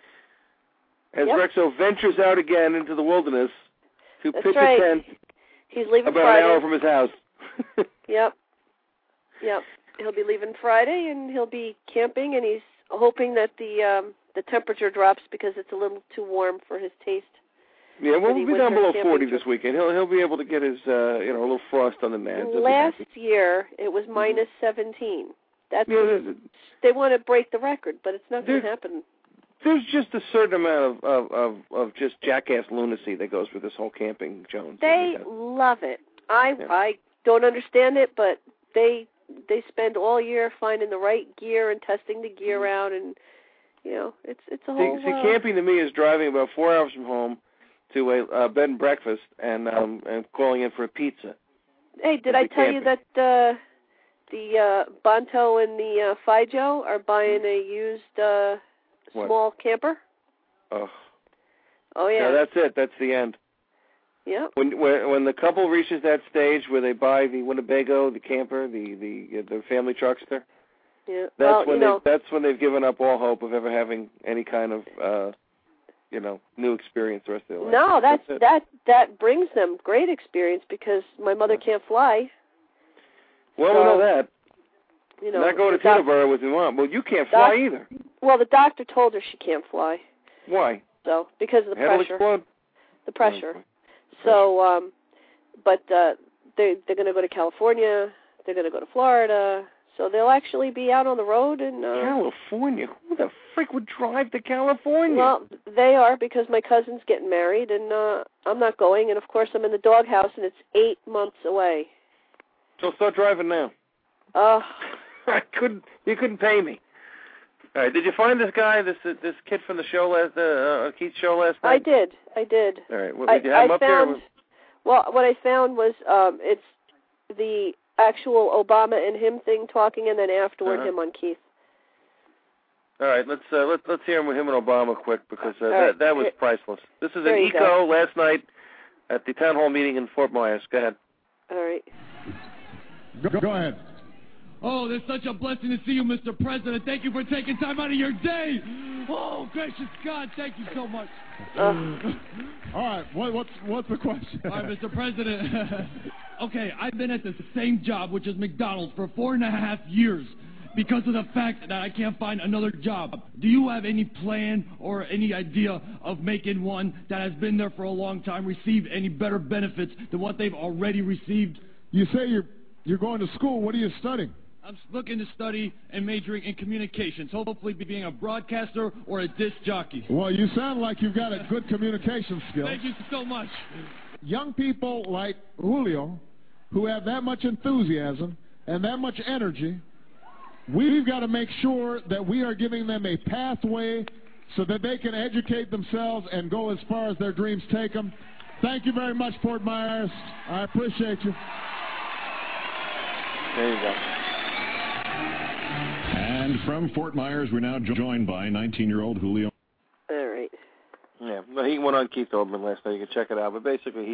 As Rexo ventures out again into the wilderness to pitch a tent. He's leaving about Friday. an hour from his house. Yep. He'll be leaving Friday, and he'll be camping, and he's hoping that the temperature drops because it's a little too warm for his taste. Yeah, well, we'll be down below 40 this weekend. He'll be able to get his a little frost on the nads. Last year it was minus 17. That's they want to break the record, but it's not going to happen. There's just a certain amount of just jackass lunacy that goes with this whole camping, Jones. They love it. I don't understand it, but they spend all year finding the right gear and testing the gear out, and it's a whole. See, camping to me is driving about 4 hours from home to a bed and breakfast and calling in for a pizza. Hey, did I tell you that the Bonto and the Fijo are buying a used small camper? Oh yeah. No, that's it. That's the end. Yeah. When the couple reaches that stage where they buy the Winnebago, the camper, the family truckster. Yeah. That's when they've given up all hope of ever having any kind of new experience the rest of their life. No, that brings them great experience because my mother can't fly. Well, we know that. Not going to Teterboro with your mom. Well, you can't fly either. Well, the doctor told her she can't fly. Why? So because of the Head will pressure. Explode? The pressure. So, but they're going to go to California. They're going to go to Florida. So they'll actually be out on the road in California. Who the freak would drive to California? Well, they are because my cousin's getting married, and I'm not going. And of course, I'm in the doghouse, and it's 8 months away. So start driving now. You couldn't pay me. All right. Did you find this guy, this kid from the show Keith's show last night? I did. All right. Well, did you have him up there? Well, what I found was it's the actual Obama and him thing talking, and then afterward him on Keith. All right, let's hear him with him and Obama quick because that was priceless. This is there an eco last night at the town hall meeting in Fort Myers. Go ahead. All right. Go ahead. Oh, it's such a blessing to see you, Mr. President. Thank you for taking time out of your day. Oh, gracious God, thank you so much. All right, what's the question? All right, Mr. President. Okay, I've been at the same job, which is McDonald's, for 4.5 years because of the fact that I can't find another job. Do you have any plan or any idea of making one that has been there for a long time receive any better benefits than what they've already received? You say you're going to school. What are you studying? I'm looking to study and majoring in communications, hopefully being a broadcaster or a disc jockey. Well, you sound like you've got a good communication skill. Thank you so much. Young people like Julio, who have that much enthusiasm and that much energy, we've got to make sure that we are giving them a pathway so that they can educate themselves and go as far as their dreams take them. Thank you very much, Fort Myers. I appreciate you. There you go. And from Fort Myers, we're now joined by 19-year-old Julio. All right. Yeah, well, he went on Keith Olbermann last night. You can check it out. But basically,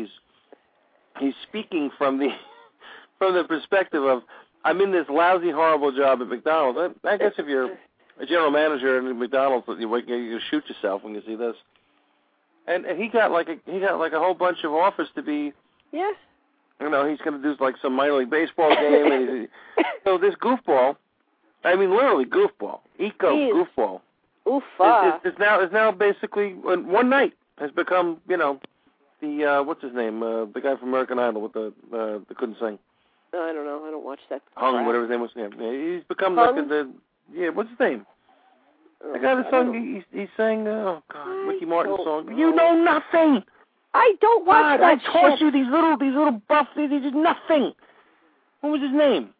he's speaking from the perspective of, I'm in this lousy, horrible job at McDonald's. I guess if you're a general manager at McDonald's, you shoot yourself when you see this. And he got like a whole bunch of offers to be. Yeah. You know, he's going to do like some minor league baseball game. And so this goofball, I mean literally goofball, goofball. Oofa. It's now basically one night has become, you know, the what's his name, the guy from American Idol with the couldn't sing. I don't know. I don't watch that. Hung, whatever his name was. Yeah, he's become like what's his name? The guy that song he sang. Oh God, Ricky Martin song. You know nothing. I don't watch that shit. I taught you these little buff. They did nothing. What was his name?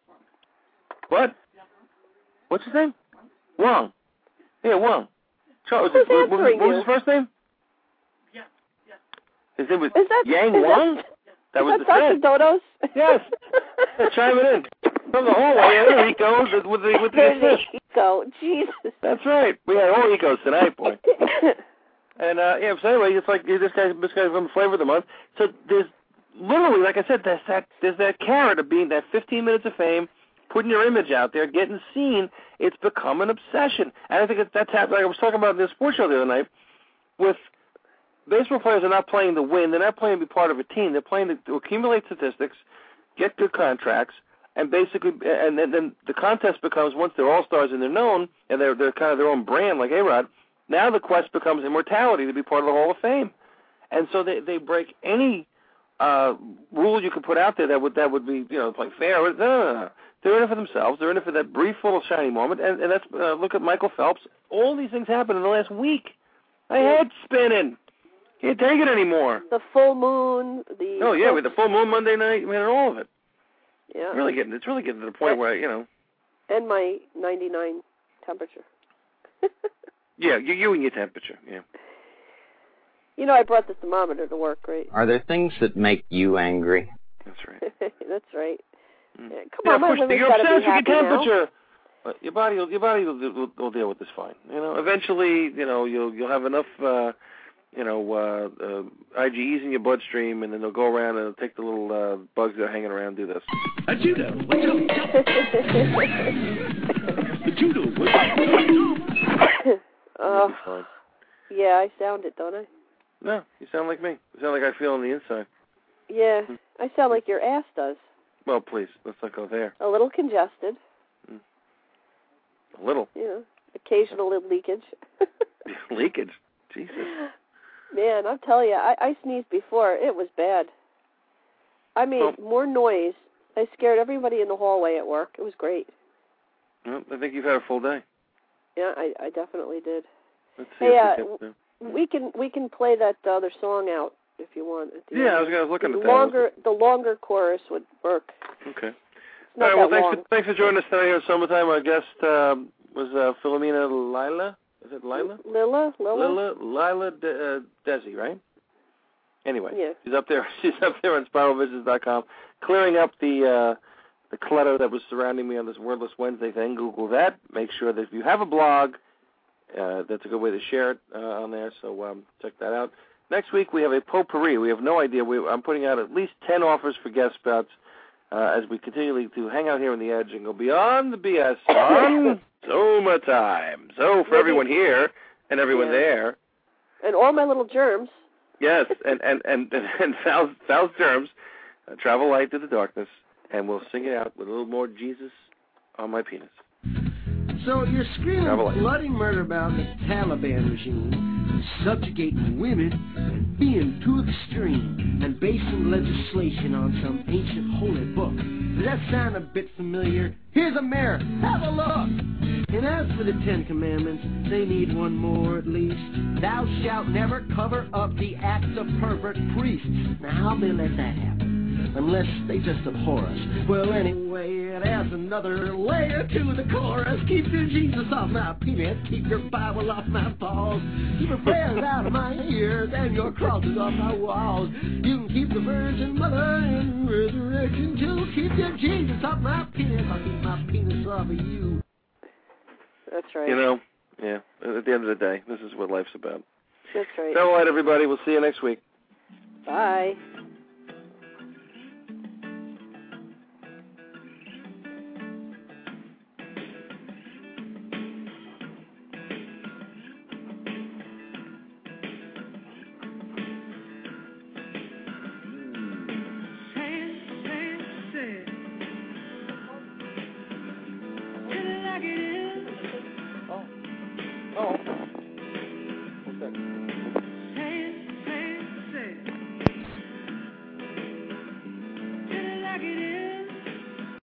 What? What's his name? Wong. Yeah, Wong. What was his first name? Yeah. His name was Yang Wong? That was the Dr. Dodos? Yes. Chime it in. From the hallway, there he goes with the assist. Eco. Jesus. That's right. We had all ecos tonight, boy. And, so anyway, it's like this guy's from Flavor of the Month. So there's literally, like I said, there's that carrot of being that 15 minutes of fame, putting your image out there, getting seen. It's become an obsession. And I think that's happened. Like I was talking about in the sports show the other night, with baseball players are not playing to win. They're not playing to be part of a team. They're playing to accumulate statistics, get good contracts, and basically, and then the contest becomes, once they're all-stars and they're known, and they're kind of their own brand, like A-Rod, now the quest becomes immortality to be part of the Hall of Fame. And so they break any rule you could put out there that would be, you know, like fair. No. They're in it for themselves. They're in it for that brief little shiny moment. And that's look at Michael Phelps. All these things happened in the last week. My head's spinning. Can't take it anymore. The full moon. With the full moon Monday night. I mean, all of it. Yeah. It's really getting to the point where, you know. And my 99 temperature. Yeah, you and your temperature, yeah. You know, I brought the thermometer to work, right? Are there things that make you angry? That's right. That's right. Mm. Yeah, come on, my women's you're gotta obsessed be with your temperature. Now. Your body will deal with this fine. You know, eventually, you know, you'll have enough, IgEs in your bloodstream, and then they'll go around and take the little bugs that are hanging around and do this. A judo. The judo. Yeah, I sound it, don't I? No, you sound like me. You sound like I feel on the inside. Yeah, I sound like your ass does. Well, please, let's not go there. A little congested. A little. Yeah, occasional leakage. Leakage? Jesus. Man, I'll tell you, I sneezed before. It was bad. I made more noise. I scared everybody in the hallway at work. It was great. Well, I think you've had a full day. Yeah, I definitely did. Let's see we can play that other song out if you want. Yeah, I was looking at that. The longer chorus would work. Okay. All right, well, thanks for joining us today here at Summertime. Our guest was Philomena Lila. Is it Lila? Lila Desi, right? Anyway, yeah. She's up there on SpiralVisions.com, clearing up the clutter that was surrounding me on this Wordless Wednesday thing. Google that. Make sure that if you have a blog, that's a good way to share it on there. So check that out. Next week we have a potpourri. We have no idea. I'm putting out at least 10 offers for guest spots as we continue to hang out here on the edge and go beyond the BS on Summertime. So for everyone here and everyone there, and all my little germs. Yes, and Sal's germs, travel light through the darkness, and we'll sing it out with a little more Jesus on my penis. So you're screaming bloody murder about the Taliban regime, subjugating women and being too extreme, and basing legislation on some ancient holy book. Does that sound a bit familiar? Here's a mirror. Have a look. And as for the 10 Commandments, they need one more at least. Thou shalt never cover up the acts of pervert priests. Now how they let that happen? unless they just abhor us. Well, anyway, it adds another layer to the chorus. Keep your Jesus off my penis, keep your Bible off my balls, keep your prayers out of my ears and your crosses off my walls. You can keep the Virgin Mother and resurrection too. Keep your Jesus off my penis, I'll keep my penis off of you. That's right. You know, yeah, at the end of the day, this is what life's about. That's right. All right, everybody. We'll see you next week. Bye.